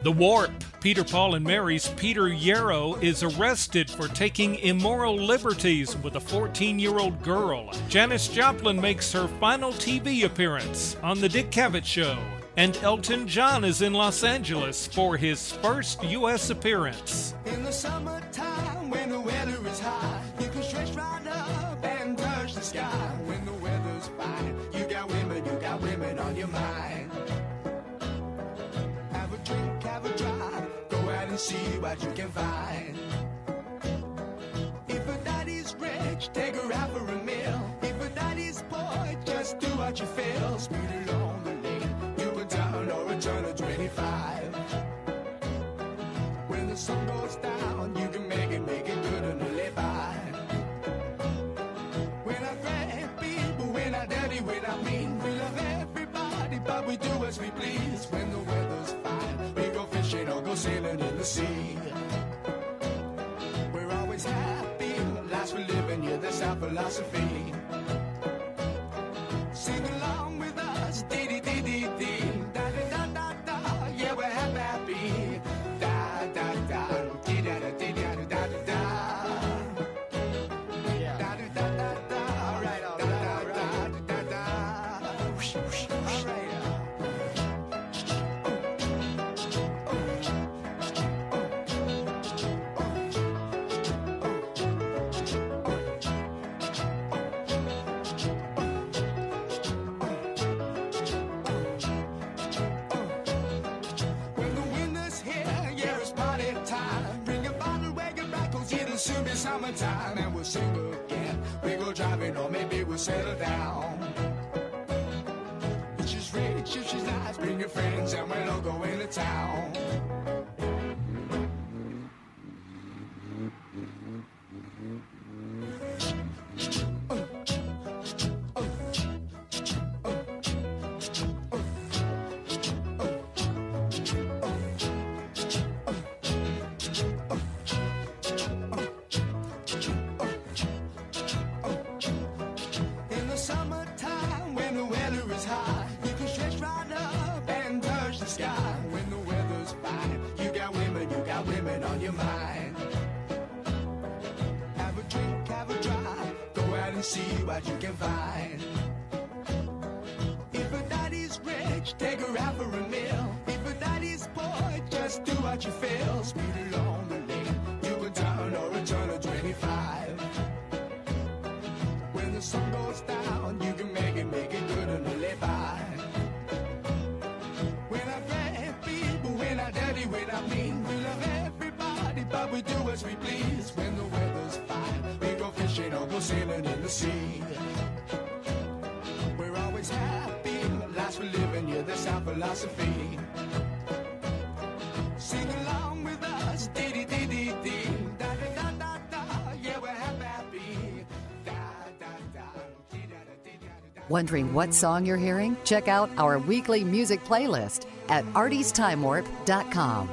The Warp. Peter, Paul, and Mary's Peter Yarrow is arrested for taking immoral liberties with a 14-year-old girl. Janis Joplin makes her final TV appearance on The Dick Cavett Show. And Elton John is in Los Angeles for his first U.S. appearance. In the summertime, when the weather is high, you can stretch right up and touch the sky. When the weather's fine, you got women on your mind. Have a drink, have a drive, go out and see what you can find. If a daddy's rich, take her out for a meal. If a daddy's poor, just do what you feel. Speed along the lane, you can turn or a turn of 25. When the sun goes down, you can make it good and live by. We're not great people, we're not dirty, we're not mean. We love everybody, but we do as we please. When the weather's fine, we go fishing or go sailing in the sea. We're always happy, life's for living, yeah, that's our philosophy. Sing along with us, dee-dee-dee-dee-dee, da-da-da-da-da, yeah, we're happy. Da-da-da, dee-da-da-dee-da-da-da-da. Da-da-da-da-da, all right, da-da-da-da-da. Whoosh, whoosh, all right. When the winter's here, yeah, it's party time. Bring a bottle, wag it back, 'cause it'll soon be summertime. And we'll sing again, we go driving, or maybe we'll settle down. If she's rich, if she's nice, bring your friends and we'll all go into town. In the summertime, when the weather is high, you can stretch right up and touch the sky. When the weather's fine, you got women on your mind. Have a drink, have a drive, go out and see what you can find. If a daddy's rich, take her out for a meal. If a daddy's poor, just do what you feel. Speed along the lane, you can turn or a turn of 25. When the sun goes down, you can make it good and live by. We're not great people, we're not dirty, we're not mean. We love everybody, but we do as we please. When the weather's fine, we go fishing or go sailing in the sea. We're always happy, life's for living, yeah, that's our philosophy. Sing along with us, dee-dee-dee-dee-dee, da-da-da-da-da, yeah, we're happy. Wondering what song you're hearing? Check out our weekly music playlist at artiestimewar.com.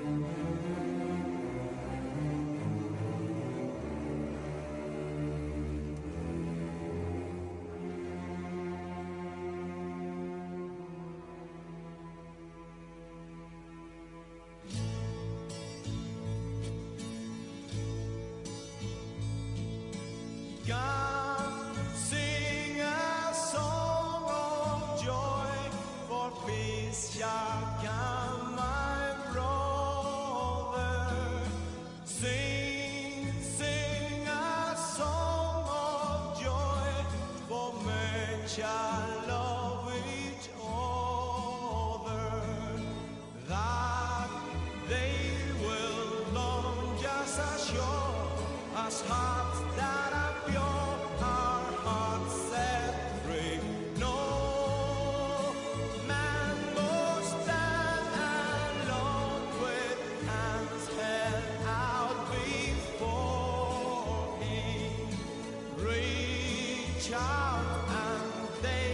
God, sing a song of joy, for peace shall come, my brother. Sing, sing a song of joy, for men shall love each other. That they will love just as sure as hearts that are pure, our hearts set free. No man must stand alone with hands held out before him. Reach out and they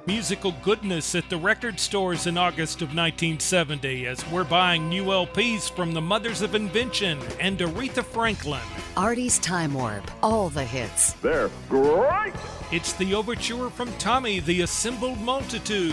musical goodness at the record stores in August of 1970 as we're buying new LPs from the Mothers of Invention and Aretha Franklin. Artie's Time Warp. All the hits. They're great! It's the overture from Tommy, the Assembled Multitude.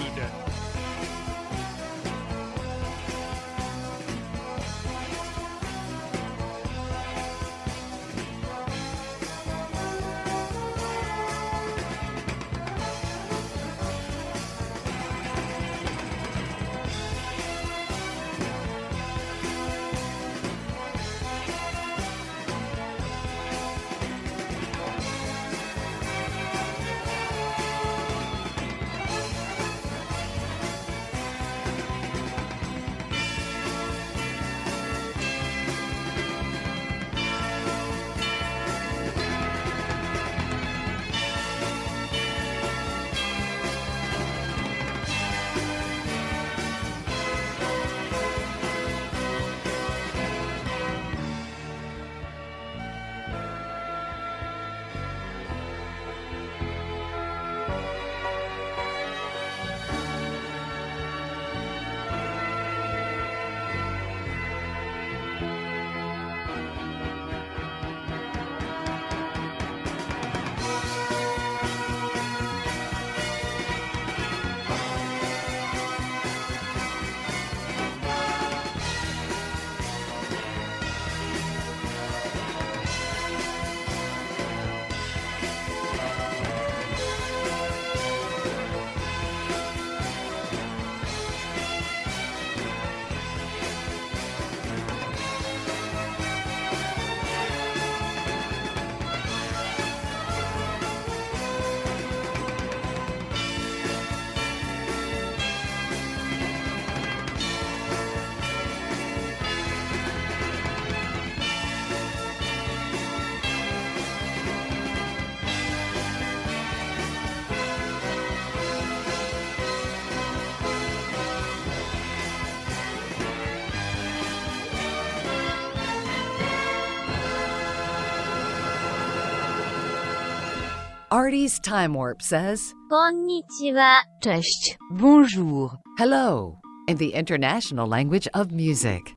Artie's Time Warp says, こんにちは。 Cześć, bonjour, hello, in the international language of music.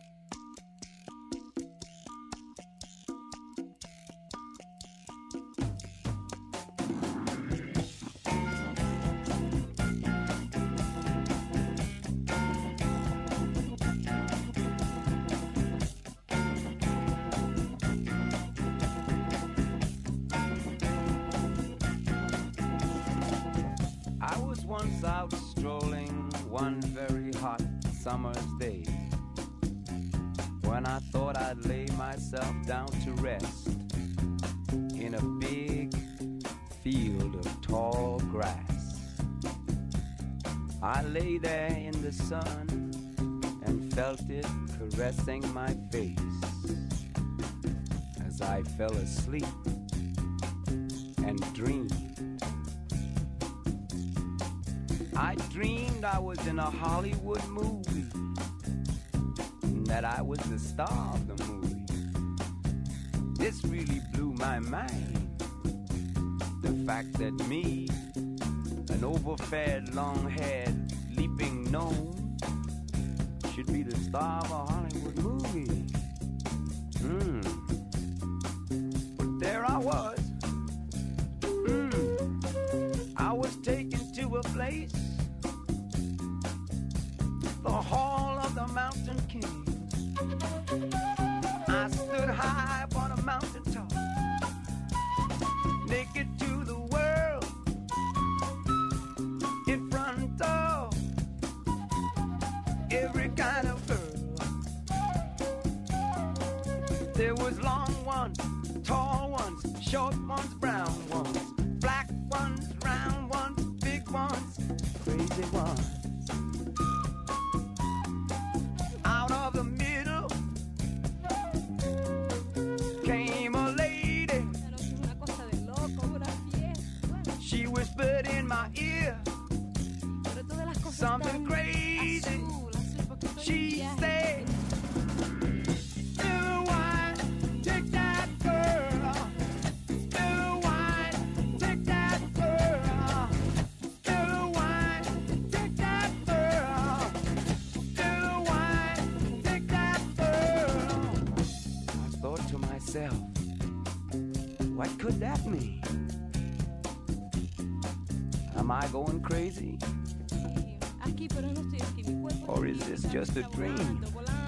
I was once out strolling one very hot summer's day when I thought I'd lay myself down to rest in a big field of tall grass. I lay there in the sun and felt it caressing my face as I fell asleep and dreamed. I dreamed I was in a Hollywood movie, and that I was the star of the movie. This really blew my mind. The fact that me, an overfed, long-haired, leaping gnome, should be the star of a Hollywood movie. But there I was. I was taken to a place, the Hall of the Mountain King. I stood high upon a mountain top, naked to the world, in front of every kind of girl. There was long ones, tall ones, short ones, brown ones, black ones, round ones, big ones, crazy ones. Out of the middle came a lady. She whispered in my ear something crazy. She said, "Still wine, take that girl. Still wine, take that girl. Still What could that mean? Am I going crazy? Or is this just a dream?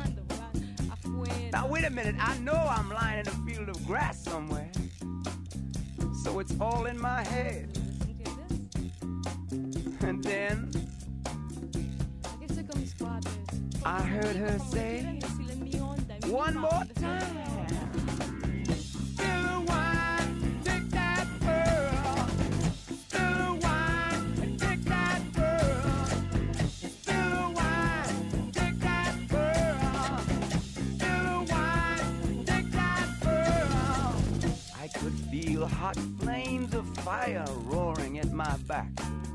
Now wait a minute, I know I'm lying in a field of grass somewhere. So it's all in my head. And then I heard her say, one more time. Still wine, take that pearl. Still wine, take that pearl. Still wine, take that pearl. Still wine, take that pearl. I could feel hot flames of fire roaring at my back.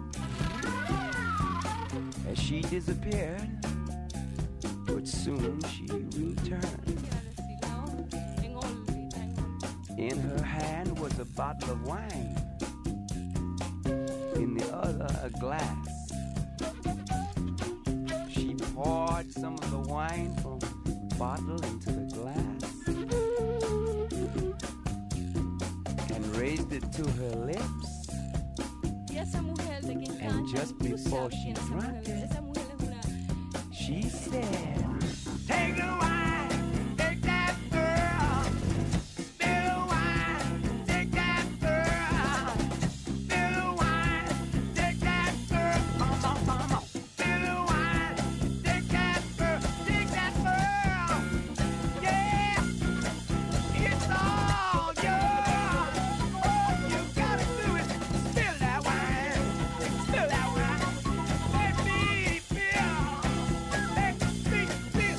As she disappeared, but soon she returned. In her hand was a bottle of wine, in the other a glass. She poured some of the wine from the bottle into the glass and raised it to her lips. And just before she drank it, she said, take the wine, take that girl. Still wine, take that girl. Still wine, take that girl. Come on. Still wine, take that girl. Take that girl. Yeah, it's all yours. All you gotta do is spill that wine. Spill that wine. Let me feel. Let me feel.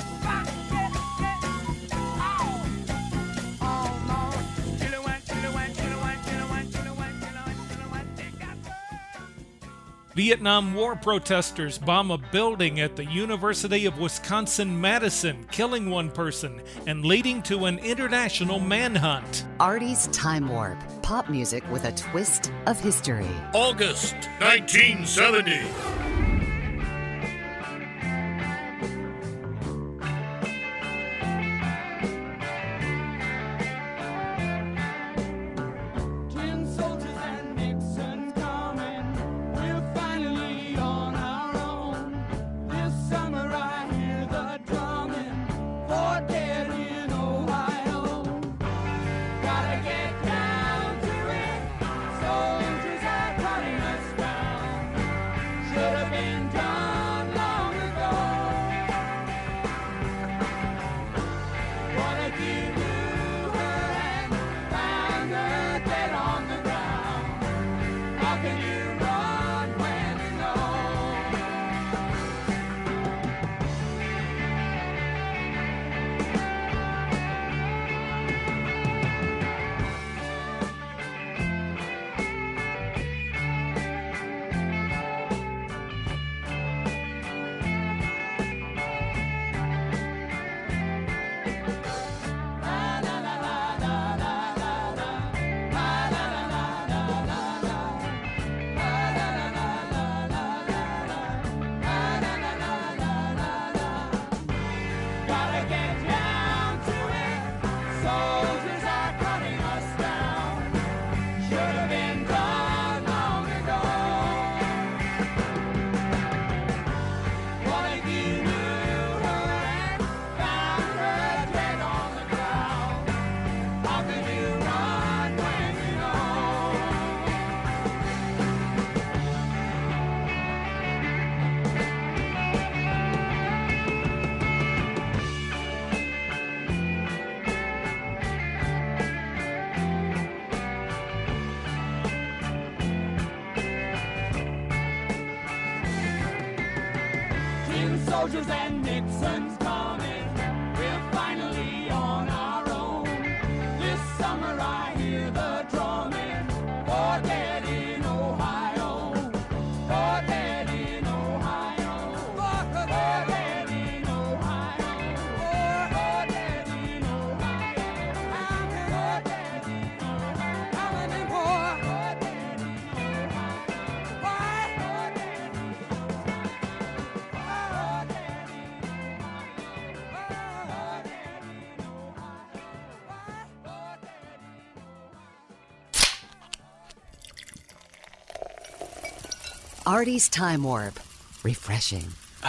Vietnam War protesters bomb a building at the University of Wisconsin-Madison, killing one person and leading to an international manhunt. Artie's Time Warp. Pop music with a twist of history. August 1970. Tin soldiers and Nixon's coming. We're finally on our own. This summer I hear the drumming. For dead in Ohio. Gotta get down to it. Soldiers are cutting us down. Should have been done long ago. What if you knew her and found her dead on the ground? How can you run when you know? Gotta get down to it. Soldiers are cutting us down. Should have been done long ago. What if you knew her and found her dead on the ground? How can you run when you know? Tin soldiers and Nixon's coming. We're finally on our own. This summer I hear the drumming. For dead in Ohio. For dead in Ohio. For dead in Ohio. For dead in Ohio. For dead in Ohio. How many more? For dead in Ohio. Why? For dead Artie's Time Warp. Refreshing.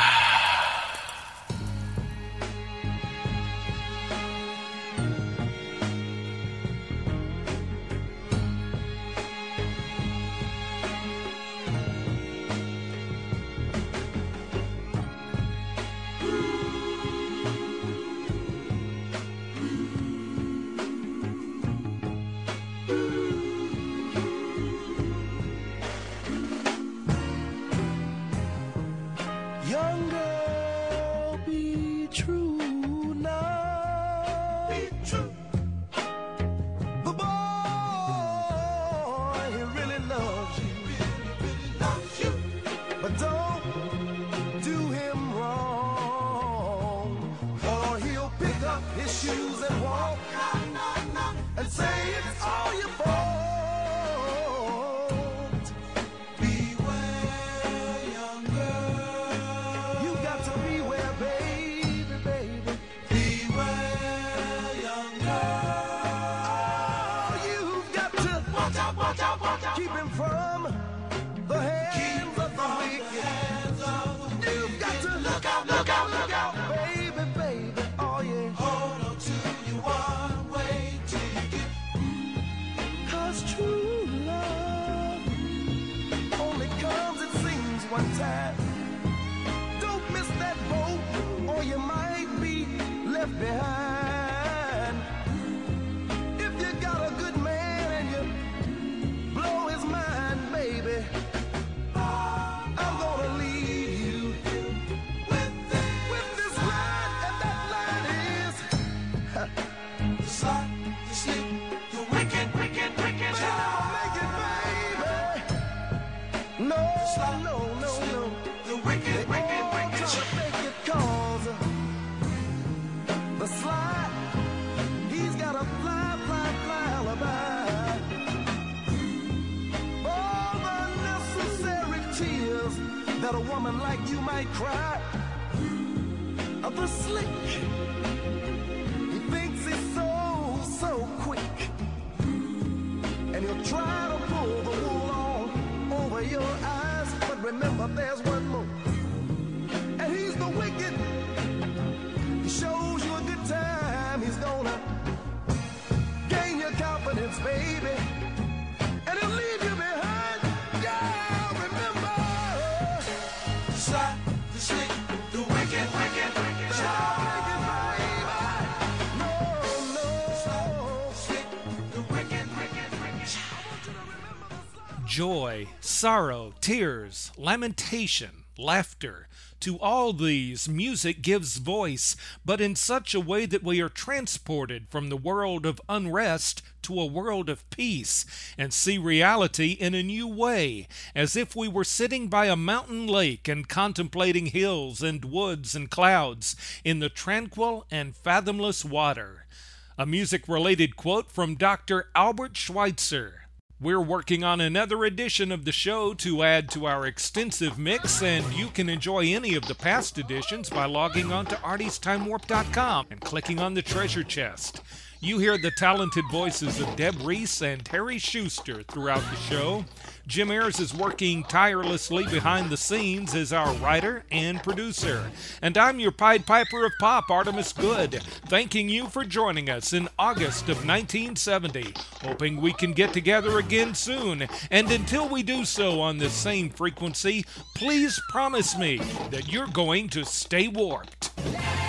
Young girl, be true now. Be true. The boy, he really loves you. Really loves you. But don't do him wrong, or he'll pick up his shoes and walk and say it's all your fault. Keep him from the hands of the wicked. You've got to look out, look out, look out, baby, baby, oh yeah. Hold on to you one way ticket. 'Cause true love only comes, it seems, one time. Don't miss that boat, or you might be left behind. If you got a good man and you blow his mind, baby, I'm gonna leave you with this line, and that line is the slide, the slip, the wicked, wicked, wicked child. Make it, baby. No, no, no, no. The wicked, wicked, wicked child. Make it, 'cause the slide, he's got a fly, fly, fly alibi. That a woman like you might cry. The slick, he thinks he's so quick, and he'll try to pull the wool on over your eyes. But remember, there's one more, and he's the wicked. He shows you a good time. He's gonna gain your confidence, baby, and he'll leave you behind. Yeah, remember. Slide, the slick, the wicked, wicked, wicked child. No, no. Slide, the slick, the wicked, wicked, wicked child. Joy, sorrow, tears, lamentation, laughter. To all these, music gives voice, but in such a way that we are transported from the world of unrest to a world of peace, and see reality in a new way, as if we were sitting by a mountain lake and contemplating hills and woods and clouds in the tranquil and fathomless water. A music-related quote from Dr. Albert Schweitzer. We're working on another edition of the show to add to our extensive mix, and you can enjoy any of the past editions by logging on to artiesttimewarp.com and clicking on the treasure chest. You hear the talented voices of Deb Reese and Harry Schuster throughout the show. Jim Ayers is working tirelessly behind the scenes as our writer and producer. And I'm your Pied Piper of Pop, Artemis Good, thanking you for joining us in August of 1970. Hoping we can get together again soon. And until we do so on this same frequency, please promise me that you're going to stay warped.